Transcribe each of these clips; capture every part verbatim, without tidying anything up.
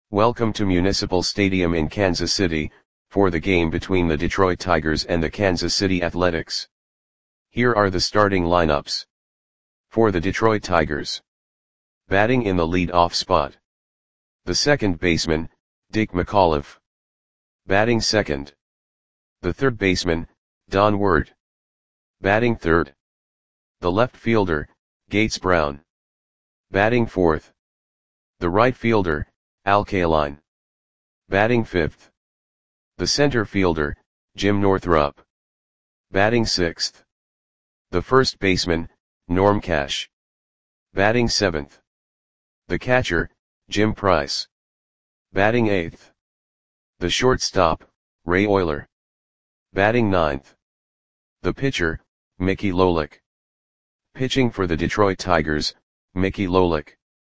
Welcome to Municipal Stadium in Kansas City, for the game between the Detroit Tigers and the Kansas City Athletics. Here are the starting lineups. For the Detroit Tigers. Batting in the lead-off spot. The second baseman, Dick McAuliffe. Batting second. The third baseman, Don Ward. Batting third. The left fielder, Gates Brown. Batting fourth. The right fielder, Al Kaline. Batting fifth. The center fielder, Jim Northrup. Batting sixth. The first baseman, Norm Cash. Batting seventh. The catcher, Jim Price. Batting eighth. The shortstop, Ray Oyler. Batting ninth. The pitcher, Mickey Lolich. Pitching for the Detroit Tigers, Mickey Lolich.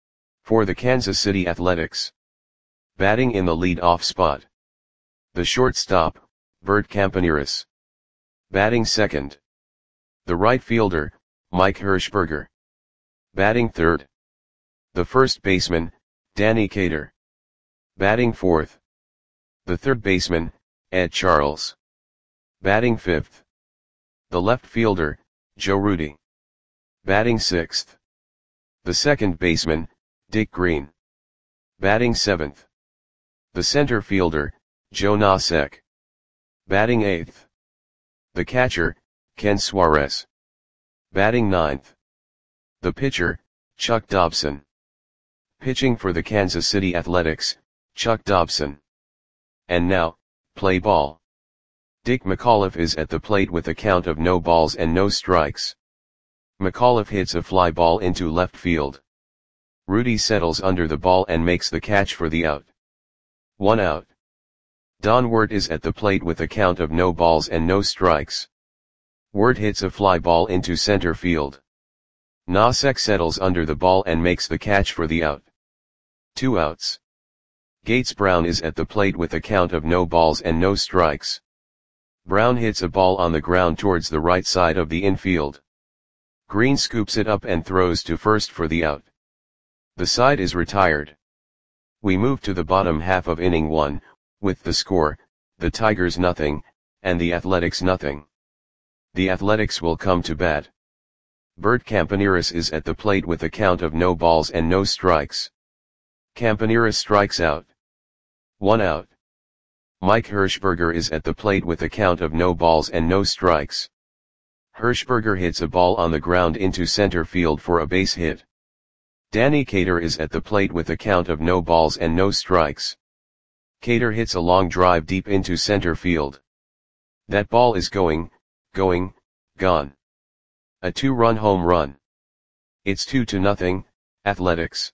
For the Kansas City Athletics. Batting in the lead-off spot. The shortstop, Bert Campaneris. Batting second. The right fielder, Mike Hirschberger. Batting third. The first baseman, Danny Cater. Batting fourth. The third baseman, Ed Charles. Batting fifth. The left fielder, Joe Rudi. Batting sixth. The second baseman, Dick Green. Batting seventh. The center fielder, Joe Nosek. Batting eighth. The catcher, Ken Suarez. Batting ninth. The pitcher, Chuck Dobson. Pitching for the Kansas City Athletics, Chuck Dobson. And now, play ball. Dick McAuliffe is at the plate with a count of no balls and no strikes. McAuliffe hits a fly ball into left field. Rudi settles under the ball and makes the catch for the out. One out. Don Ward is at the plate with a count of no balls and no strikes. Ward hits a fly ball into center field. Nosek settles under the ball and makes the catch for the out. Two outs. Gates Brown is at the plate with a count of no balls and no strikes. Brown hits a ball on the ground towards the right side of the infield. Green scoops it up and throws to first for the out. The side is retired. We move to the bottom half of inning one, with the score, the Tigers nothing, and the Athletics nothing. The Athletics will come to bat. Bert Campaneris is at the plate with a count of no balls and no strikes. Campaneris strikes out. One out. Mike Hirschberger is at the plate with a count of no balls and no strikes. Hirschberger hits a ball on the ground into center field for a base hit. Danny Cater is at the plate with a count of no balls and no strikes. Cater hits a long drive deep into center field. That ball is going, going, gone. A two-run home run. It's two to nothing, Athletics.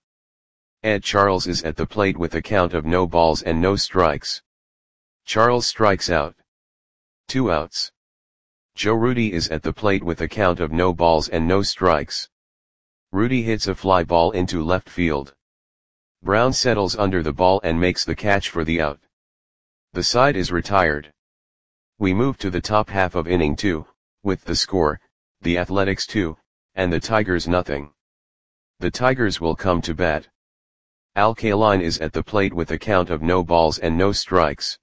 Ed Charles is at the plate with a count of no balls and no strikes. Charles strikes out. Two outs. Joe Rudi is at the plate with a count of no balls and no strikes. Rudi hits a fly ball into left field. Brown settles under the ball and makes the catch for the out. The side is retired. We move to the top half of inning two, with the score, the Athletics two, and the Tigers nothing. The Tigers will come to bat. Al Kaline is at the plate with a count of no balls and no strikes.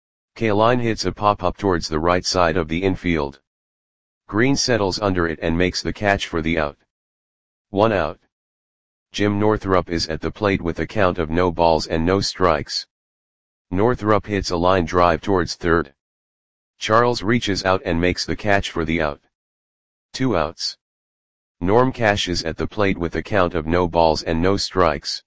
Kaline hits a pop-up towards the right side of the infield. Green settles under it and makes the catch for the out. One out. Jim Northrup is at the plate with a count of no balls and no strikes. Northrup hits a line drive towards third. Charles reaches out and makes the catch for the out. Two outs. Norm Cash is at the plate with a count of no balls and no strikes.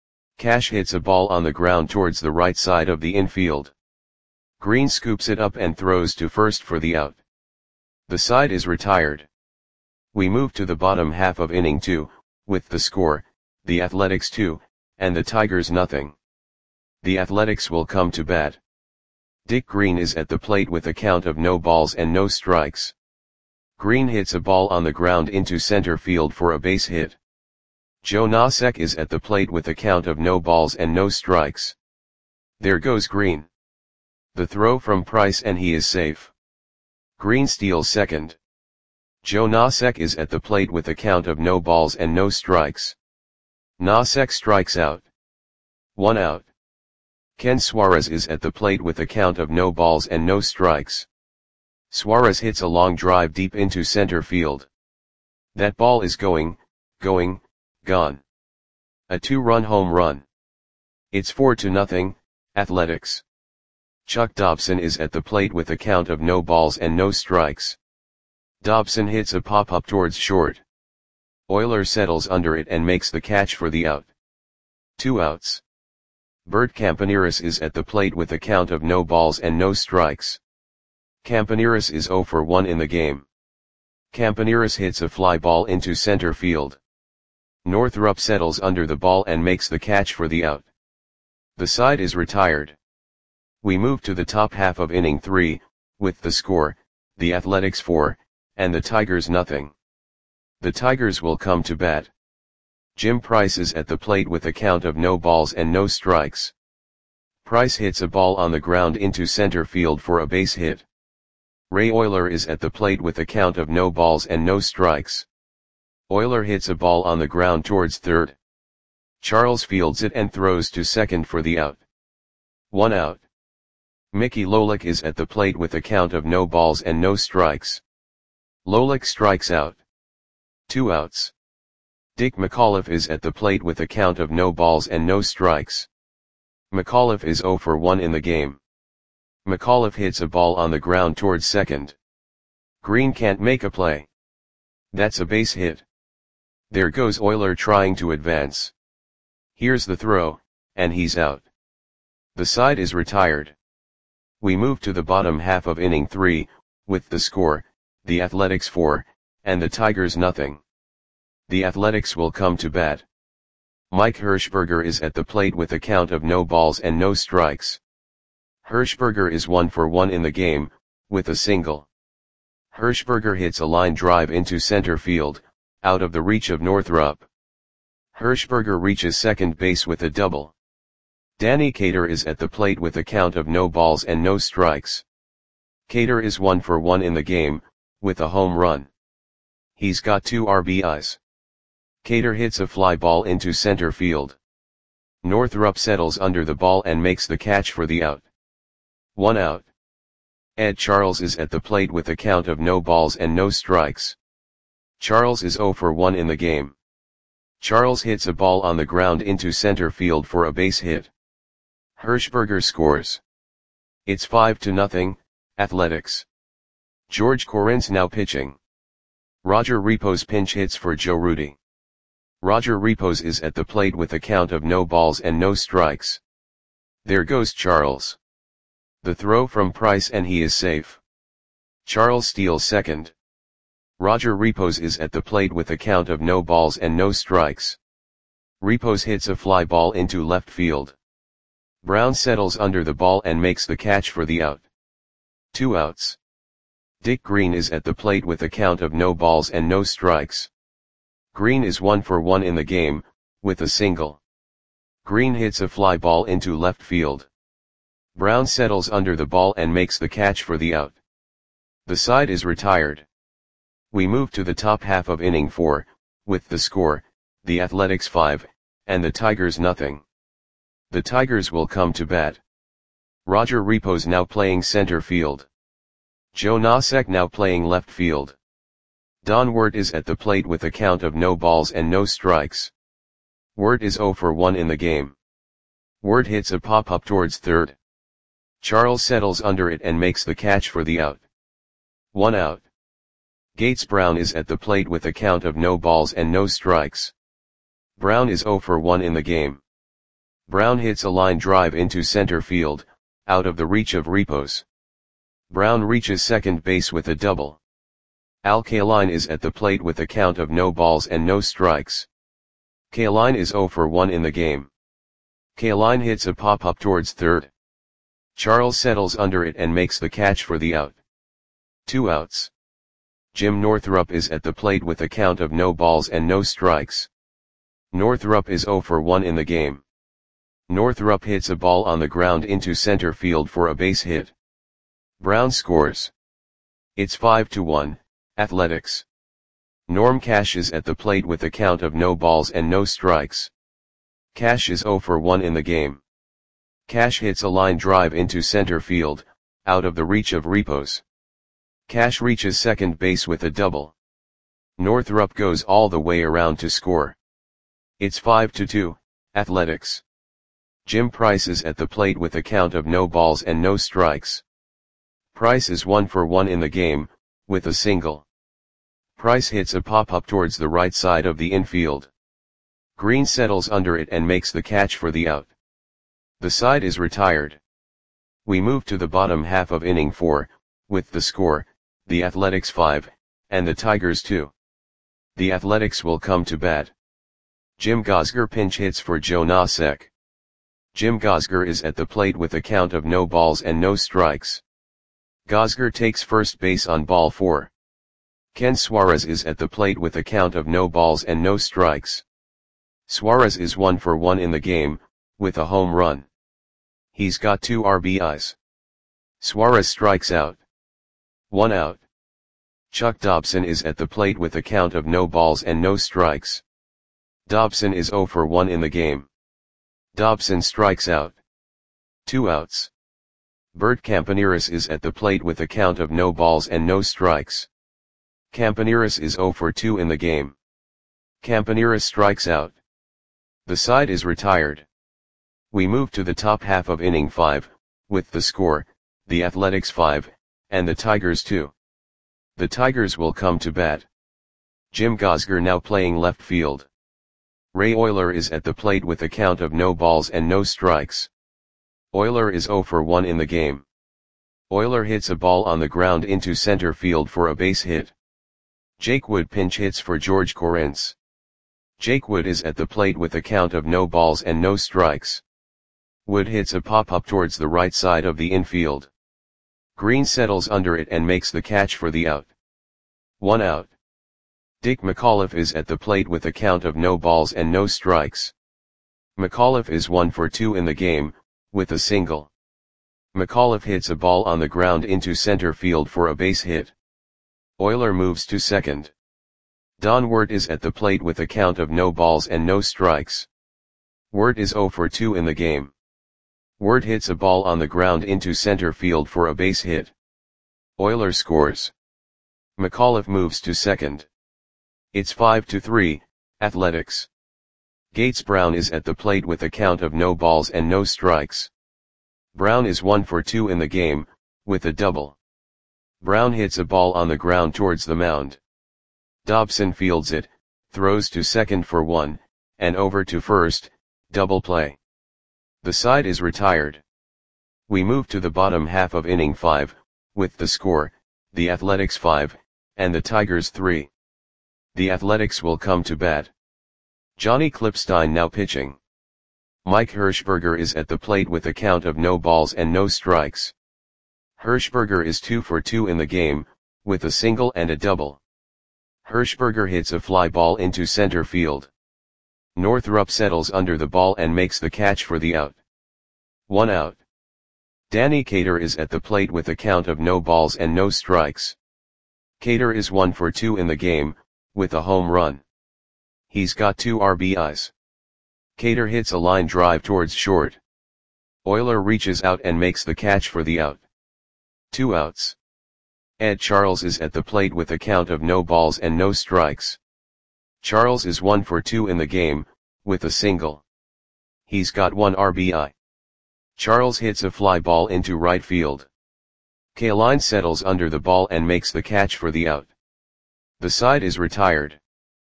Cash hits a ball on the ground towards the right side of the infield. Green scoops it up and throws to first for the out. The side is retired. We move to the bottom half of inning two, with the score, the Athletics two, and the Tigers nothing. The Athletics will come to bat. Dick Green is at the plate with a count of no balls and no strikes. Green hits a ball on the ground into center field for a base hit. Joe Nosek is at the plate with a count of no balls and no strikes. There goes Green. The throw from Price and he is safe. Green steals second. Joe Nosek is at the plate with a count of no balls and no strikes. Nosek strikes out. One out. Ken Suarez is at the plate with a count of no balls and no strikes. Suarez hits a long drive deep into center field. That ball is going, going, gone. A two-run home run. It's four to nothing, Athletics. Chuck Dobson is at the plate with a count of no balls and no strikes. Dobson hits a pop-up towards short. Oyler settles under it and makes the catch for the out. Two outs. Bert Campaneris is at the plate with a count of no balls and no strikes. Campaneris is zero for one in the game. Campaneris hits a fly ball into center field. Northrup settles under the ball and makes the catch for the out. The side is retired. We move to the top half of inning three, with the score, the Athletics four, and the Tigers nothing. The Tigers will come to bat. Jim Price is at the plate with a count of no balls and no strikes. Price hits a ball on the ground into center field for a base hit. Ray Oyler is at the plate with a count of no balls and no strikes. Oyler hits a ball on the ground towards third. Charles fields it and throws to second for the out. One out. Mickey Lolich is at the plate with a count of no balls and no strikes. Lolich strikes out. Two outs. Dick McAuliffe is at the plate with a count of no balls and no strikes. McAuliffe is zero for one in the game. McAuliffe hits a ball on the ground towards second. Green can't make a play. That's a base hit. There goes Oyler trying to advance. Here's the throw, and he's out. The side is retired. We move to the bottom half of inning three, with the score, the Athletics four, and the Tigers nothing. The Athletics will come to bat. Mike Hirschberger is at the plate with a count of no balls and no strikes. Hirschberger is one for one in the game, with a single. Hirschberger hits a line drive into center field, out of the reach of Northrup. Hirschberger reaches second base with a double. Danny Cater is at the plate with a count of no balls and no strikes. Cater is one for one in the game, with a home run. He's got two R B Is. Cater hits a fly ball into center field. Northrup settles under the ball and makes the catch for the out. One out. Ed Charles is at the plate with a count of no balls and no strikes. Charles is zero for one in the game. Charles hits a ball on the ground into center field for a base hit. Hirschberger scores. It's five to nothing, Athletics. George Corin's now pitching. Roger Repos pinch hits for Joe Rudi. Roger Repos is at the plate with a count of no balls and no strikes. There goes Charles. The throw from Price and he is safe. Charles steals second. Roger Repos is at the plate with a count of no balls and no strikes. Repos hits a fly ball into left field. Brown settles under the ball and makes the catch for the out. Two outs. Dick Green is at the plate with a count of no balls and no strikes. Green is one for one in the game, with a single. Green hits a fly ball into left field. Brown settles under the ball and makes the catch for the out. The side is retired. We move to the top half of inning four, with the score, the Athletics five, and the Tigers nothing. The Tigers will come to bat. Roger Repos now playing center field. Joe Nosek now playing left field. Don Wirt is at the plate with a count of no balls and no strikes. Wirt is zero for one in the game. Wirt hits a pop-up towards third. Charles settles under it and makes the catch for the out. One out. Gates Brown is at the plate with a count of no balls and no strikes. Brown is zero for one in the game. Brown hits a line drive into center field, out of the reach of Repos. Brown reaches second base with a double. Al Kaline is at the plate with a count of no balls and no strikes. Kaline is zero for one in the game. Kaline hits a pop-up towards third. Charles settles under it and makes the catch for the out. Two outs. Jim Northrup is at the plate with a count of no balls and no strikes. Northrup is zero for one in the game. Northrup hits a ball on the ground into center field for a base hit. Brown scores. It's five to one, Athletics. Norm Cash is at the plate with a count of no balls and no strikes. Cash is zero for one in the game. Cash hits a line drive into center field, out of the reach of Repos. Cash reaches second base with a double. Northrup goes all the way around to score. It's five to two, Athletics. Jim Price is at the plate with a count of no balls and no strikes. Price is one for one in the game, with a single. Price hits a pop-up towards the right side of the infield. Green settles under it and makes the catch for the out. The side is retired. We move to the bottom half of inning four, with the score, the Athletics five, and the Tigers two. The Athletics will come to bat. Jim Gosger pinch hits for Joe Nosek. Jim Gosger is at the plate with a count of no balls and no strikes. Gosger takes first base on ball four. Ken Suarez is at the plate with a count of no balls and no strikes. Suarez is one for one in the game, with a home run. He's got two R B Is. Suarez strikes out. One out. Chuck Dobson is at the plate with a count of no balls and no strikes. Dobson is zero for one in the game. Dobson strikes out. Two outs. Bert Campaneris is at the plate with a count of no balls and no strikes. Campaneris is zero for two in the game. Campaneris strikes out. The side is retired. We move to the top half of inning five, with the score, the Athletics five, and the Tigers two. The Tigers will come to bat. Jim Gosger now playing left field. Ray Oyler is at the plate with a count of no balls and no strikes. Oyler is zero for one in the game. Oyler hits a ball on the ground into center field for a base hit. Jake Wood pinch hits for George Corrins. Jake Wood is at the plate with a count of no balls and no strikes. Wood hits a pop-up towards the right side of the infield. Green settles under it and makes the catch for the out. One out. Dick McAuliffe is at the plate with a count of no balls and no strikes. McAuliffe is one for two in the game, with a single. McAuliffe hits a ball on the ground into center field for a base hit. Oyler moves to second. Don Wirt is at the plate with a count of no balls and no strikes. Wirt is zero for two in the game. Wirt hits a ball on the ground into center field for a base hit. Oyler scores. McAuliffe moves to second. It's five to three, Athletics. Gates Brown is at the plate with a count of no balls and no strikes. Brown is one for two in the game, with a double. Brown hits a ball on the ground towards the mound. Dobson fields it, throws to second for one, and over to first, double play. The side is retired. We move to the bottom half of inning five, with the score, the Athletics five, and the Tigers three. The Athletics will come to bat. Johnny Klipstein now pitching. Mike Hirschberger is at the plate with a count of no balls and no strikes. Hirschberger is two for two in the game, with a single and a double. Hirschberger hits a fly ball into center field. Northrup settles under the ball and makes the catch for the out. One out. Danny Cater is at the plate with a count of no balls and no strikes. Cater is one for two in the game, with a home run. He's got two R B Is. Cater hits a line drive towards short. Oyler reaches out and makes the catch for the out. Two outs. Ed Charles is at the plate with a count of no balls and no strikes. Charles is one for two in the game, with a single. He's got one R B I. Charles hits a fly ball into right field. Kaline settles under the ball and makes the catch for the out. The side is retired.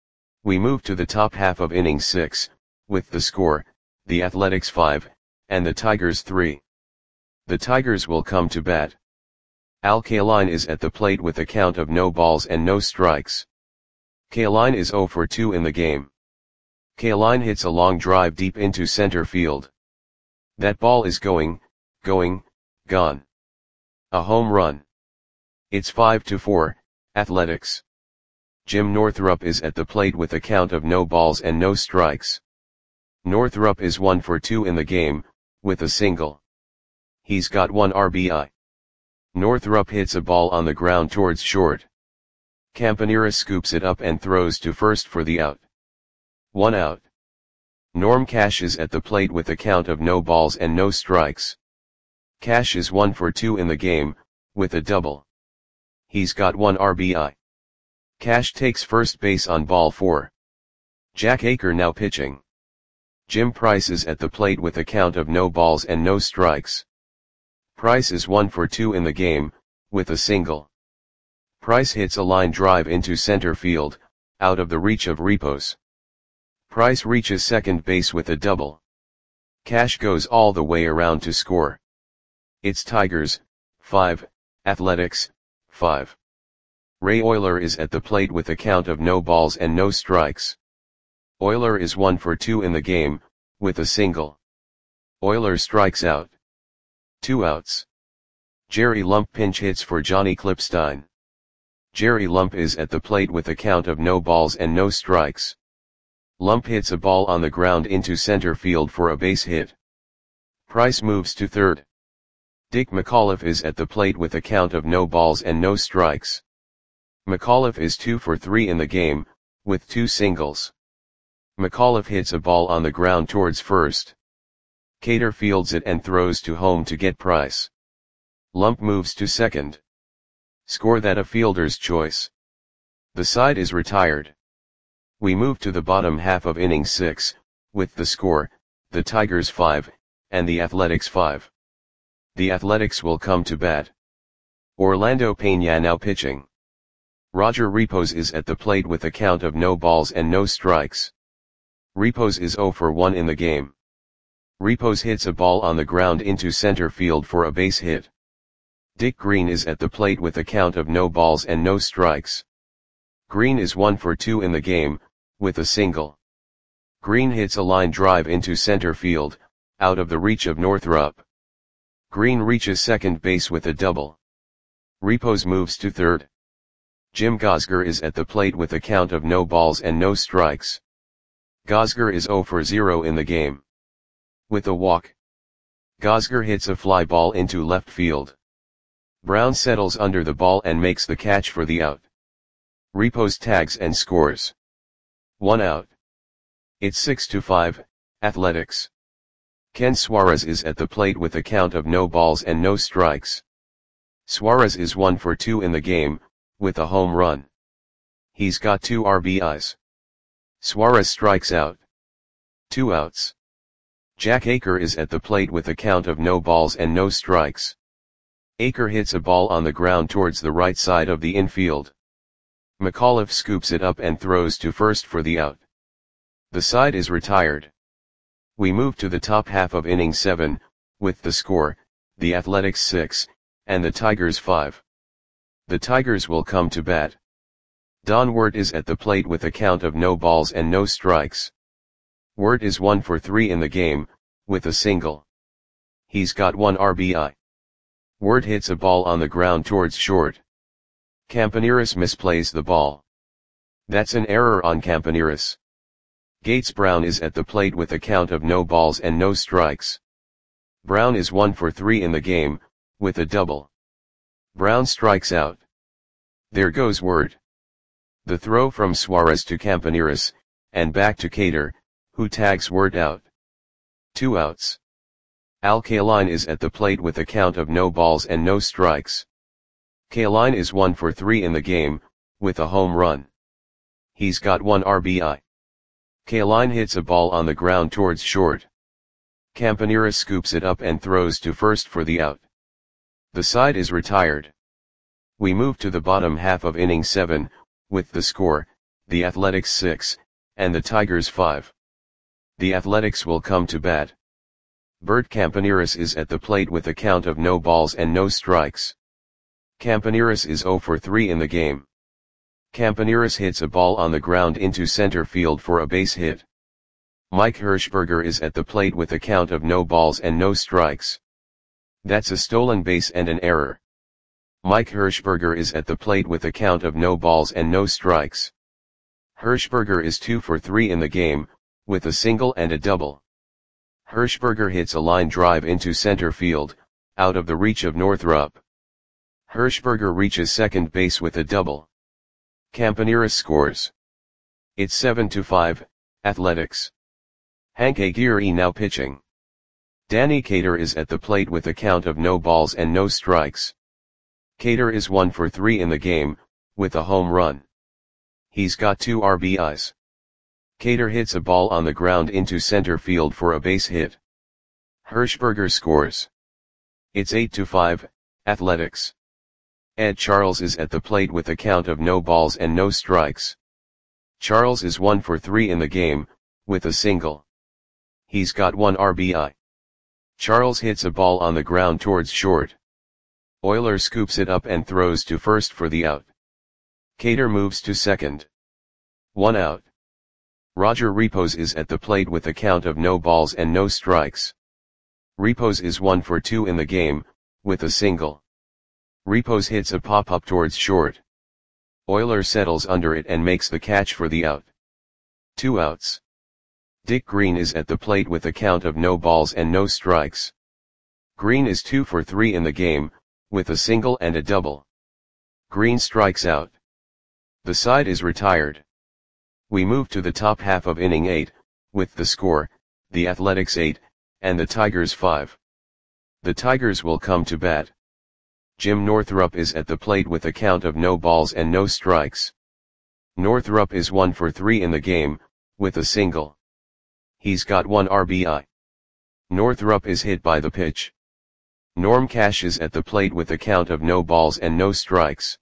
We move to the top half of inning six, with the score, the Athletics five, and the Tigers three. The Tigers will come to bat. Al Kaline is at the plate with a count of no balls and no strikes. Kaline is zero for two in the game. Kaline hits a long drive deep into center field. That ball is going, going, gone. A home run. It's five to four, Athletics. Jim Northrup is at the plate with a count of no balls and no strikes. Northrup is one for two in the game, with a single. He's got one R B I. Northrup hits a ball on the ground towards short. Campaneris scoops it up and throws to first for the out. One out. Norm Cash is at the plate with a count of no balls and no strikes. Cash is one for two in the game, with a double. He's got one R B I. Cash takes first base on ball four. Jack Aker now pitching. Jim Price is at the plate with a count of no balls and no strikes. Price is one for two in the game, with a single. Price hits a line drive into center field, out of the reach of Repos. Price reaches second base with a double. Cash goes all the way around to score. It's Tigers, five, Athletics, five. Ray Oyler is at the plate with a count of no balls and no strikes. Oyler is one for two in the game, with a single. Oyler strikes out. Two outs. Jerry Lump pinch hits for Johnny Klipstein. Jerry Lump is at the plate with a count of no balls and no strikes. Lump hits a ball on the ground into center field for a base hit. Price moves to third. Dick McAuliffe is at the plate with a count of no balls and no strikes. McAuliffe is two for three in the game, with two singles. McAuliffe hits a ball on the ground towards first. Cater fields it and throws to home to get Price. Lump moves to second. Score that a fielder's choice. The side is retired. We move to the bottom half of inning six, with the score, the Tigers five, and the Athletics five. The Athletics will come to bat. Orlando Peña now pitching. Roger Repos is at the plate with a count of no balls and no strikes. Repos is zero for one in the game. Repos hits a ball on the ground into center field for a base hit. Dick Green is at the plate with a count of no balls and no strikes. Green is one for two in the game, with a single. Green hits a line drive into center field, out of the reach of Northrup. Green reaches second base with a double. Repos moves to third. Jim Gosger is at the plate with a count of no balls and no strikes. Gosger is zero for zero in the game. With a walk. Gosger hits a fly ball into left field. Brown settles under the ball and makes the catch for the out. Repos tags and scores. One out. It's six to five, Athletics. Ken Suarez is at the plate with a count of no balls and no strikes. Suarez is one for two in the game, with a home run. He's got two R B Is. Suarez strikes out. Two outs. Jack Aker is at the plate with a count of no balls and no strikes. Aker hits a ball on the ground towards the right side of the infield. McAuliffe scoops it up and throws to first for the out. The side is retired. We move to the top half of inning seven, with the score, the Athletics six, and the Tigers five. The Tigers will come to bat. Don Wirt is at the plate with a count of no balls and no strikes. Wirt is one for three in the game, with a single. He's got one R B I. Wirt hits a ball on the ground towards short. Campaneris misplays the ball. That's an error on Campaneris. Gates Brown is at the plate with a count of no balls and no strikes. Brown is one for three in the game, with a double. Brown strikes out. There goes Wirt. The throw from Suarez to Campaneris, and back to Cater, who tags Wirt out. Two outs. Al Kaline is at the plate with a count of no balls and no strikes. Kaline is one for three in the game, with a home run. He's got one R B I. Kaline hits a ball on the ground towards short. Campaneris scoops it up and throws to first for the out. The side is retired. We move to the bottom half of inning seven, with the score, the Athletics six, and the Tigers five. The Athletics will come to bat. Bert Campaneris is at the plate with a count of no balls and no strikes. Campaneris is zero for three in the game. Campaneris hits a ball on the ground into center field for a base hit. Mike Hirschberger is at the plate with a count of no balls and no strikes. That's a stolen base and an error. Mike Hirschberger is at the plate with a count of no balls and no strikes. Hirschberger is two for three in the game, with a single and a double. Hirschberger hits a line drive into center field, out of the reach of Northrup. Hirschberger reaches second base with a double. Campaneris scores. It's seven to five, Athletics. Hank Aguirre now pitching. Danny Cater is at the plate with a count of no balls and no strikes. Cater is one for three in the game, with a home run. He's got two R B Is. Cater hits a ball on the ground into center field for a base hit. Hirschberger scores. It's eight to five, Athletics. Ed Charles is at the plate with a count of no balls and no strikes. Charles is one for three in the game, with a single. He's got one R B I. Charles hits a ball on the ground towards short. Euler scoops it up and throws to first for the out. Cater moves to second. One out. Roger Repos is at the plate with a count of no balls and no strikes. Repos is one for two in the game, with a single. Repos hits a pop-up towards short. Euler settles under it and makes the catch for the out. Two outs. Dick Green is at the plate with a count of no balls and no strikes. Green is two for three in the game, with a single and a double. Green strikes out. The side is retired. We move to the top half of inning eight, with the score, the Athletics eight, and the Tigers five. The Tigers will come to bat. Jim Northrup is at the plate with a count of no balls and no strikes. Northrup is one for three in the game, with a single. He's got one R B I. Northrup is hit by the pitch. Norm Cash is at the plate with a count of no balls and no strikes.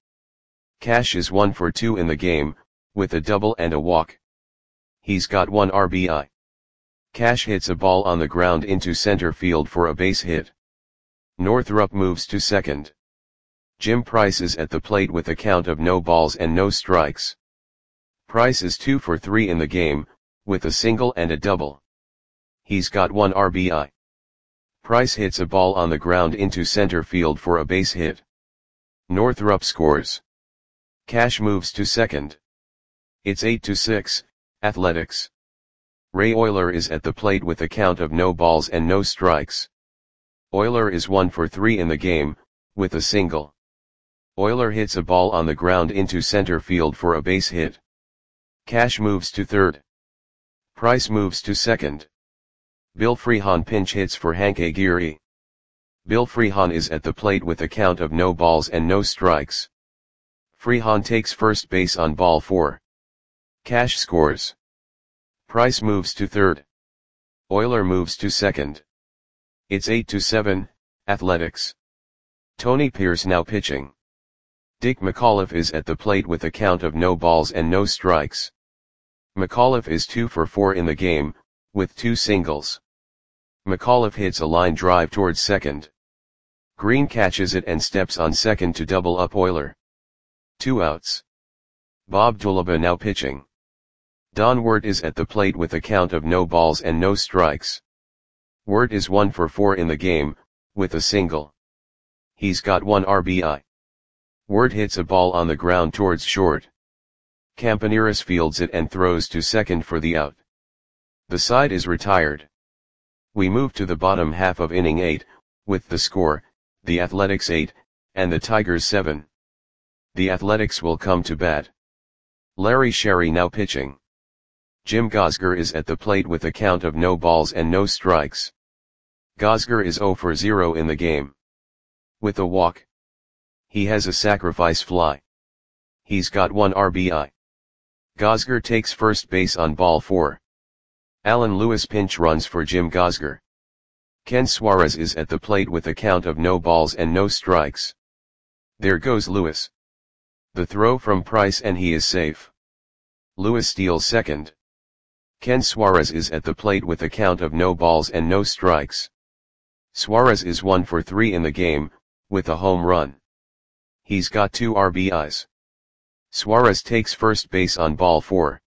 Cash is one for two in the game, with a double and a walk. He's got one R B I. Cash hits a ball on the ground into center field for a base hit. Northrup moves to second. Jim Price is at the plate with a count of no balls and no strikes. Price is two for three in the game, with a single and a double. He's got one R B I. Price hits a ball on the ground into center field for a base hit. Northrup scores. Cash moves to second. It's eight to six, Athletics. Ray Euler is at the plate with a count of no balls and no strikes. Euler is one for three in the game, with a single. Euler hits a ball on the ground into center field for a base hit. Cash moves to third. Price moves to second. Bill Freehan pinch hits for Hank Aguirre. Bill Freehan is at the plate with a count of no balls and no strikes. Freehan takes first base on ball four. Cash scores. Price moves to third. Euler moves to second. It's eight to seven, Athletics. Tony Pierce now pitching. Dick McAuliffe is at the plate with a count of no balls and no strikes. McAuliffe is two for four in the game, with two singles. McAuliffe hits a line drive towards second. Green catches it and steps on second to double up Euler. Two outs. Bob Dulaba now pitching. Don Wirt is at the plate with a count of no balls and no strikes. Wirt is one for four in the game, with a single. He's got one R B I. Wirt hits a ball on the ground towards short. Campaneris fields it and throws to second for the out. The side is retired. We move to the bottom half of inning eight, with the score, the Athletics eight, and the Tigers seven. The Athletics will come to bat. Larry Sherry now pitching. Jim Gosger is at the plate with a count of no balls and no strikes. Gosger is zero for zero in the game. With a walk. He has a sacrifice fly. He's got one R B I. Gosger takes first base on ball four. Alan Lewis pinch runs for Jim Gosger. Ken Suarez is at the plate with a count of no balls and no strikes. There goes Lewis. The throw from Price and he is safe. Lewis steals second. Ken Suarez is at the plate with a count of no balls and no strikes. Suarez is one for three in the game, with a home run. He's got two R B Is. Suarez takes first base on ball four.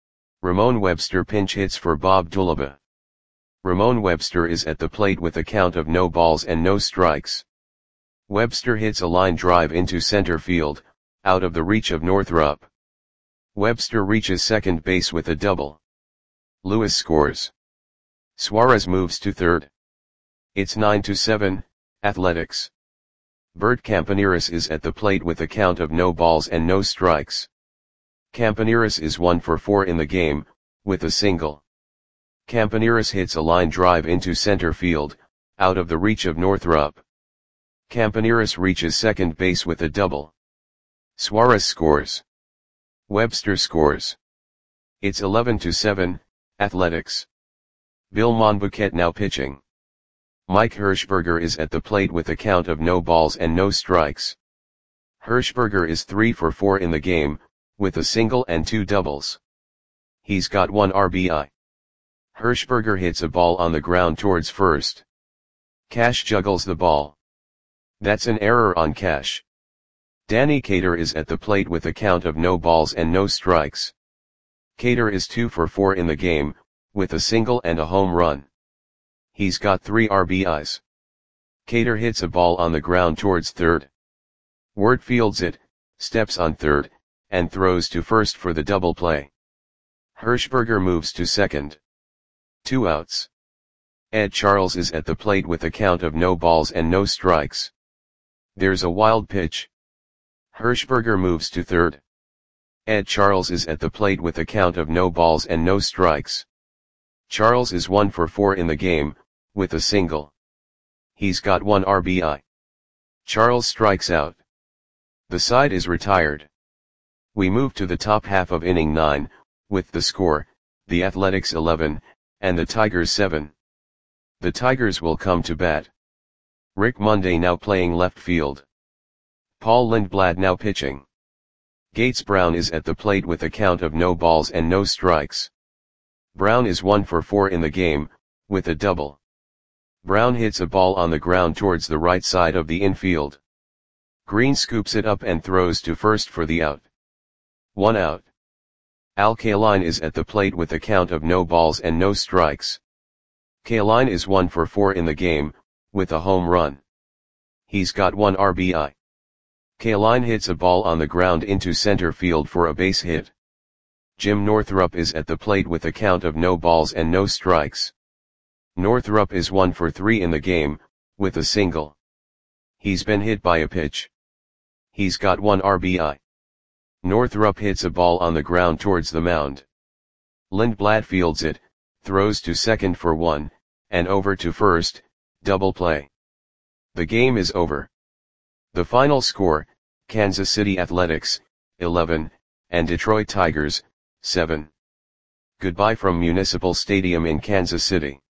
Ramon Webster pinch hits for Bob Dulaba. Ramon Webster is at the plate with a count of no balls and no strikes. Webster hits a line drive into center field, out of the reach of Northrup. Webster reaches second base with a double. Lewis scores. Suarez moves to third. It's nine to seven, Athletics. Bert Campaneris is at the plate with a count of no balls and no strikes. Campaneris is one for four in the game, with a single. Campaneris hits a line drive into center field, out of the reach of Northrup. Campaneris reaches second base with a double. Suarez scores. Webster scores. It's eleven to seven, Athletics. Bill Monbouquet now pitching. Mike Hirschberger is at the plate with a count of no balls and no strikes. Hirschberger is three for four in the game, with a single and two doubles. He's got one R B I. Hirschberger hits a ball on the ground towards first. Cash juggles the ball. That's an error on Cash. Danny Cater is at the plate with a count of no balls and no strikes. Cater is two for four in the game, with a single and a home run. He's got three R B Is. Cater hits a ball on the ground towards third. Wirt fields it, steps on third, and throws to first for the double play. Hirschberger moves to second. Two outs. Ed Charles is at the plate with a count of no balls and no strikes. There's a wild pitch. Hirschberger moves to third. Ed Charles is at the plate with a count of no balls and no strikes. Charles is one for four in the game, with a single. He's got one R B I. Charles strikes out. The side is retired. We move to the top half of inning nine, with the score, the Athletics eleven, and the Tigers seven. The Tigers will come to bat. Rick Monday now playing left field. Paul Lindblad now pitching. Gates Brown is at the plate with a count of no balls and no strikes. Brown is one for four in the game, with a double. Brown hits a ball on the ground towards the right side of the infield. Green scoops it up and throws to first for the out. One out. Al Kaline is at the plate with a count of no balls and no strikes. Kaline is one for four in the game, with a home run. He's got one R B I. Kaline hits a ball on the ground into center field for a base hit. Jim Northrup is at the plate with a count of no balls and no strikes. Northrup is one for three in the game, with a single. He's been hit by a pitch. He's got one R B I. Northrup hits a ball on the ground towards the mound. Lindblad fields it, throws to second for one, and over to first, double play. The game is over. The final score, Kansas City Athletics, eleven, and Detroit Tigers, seven. Goodbye from Municipal Stadium in Kansas City.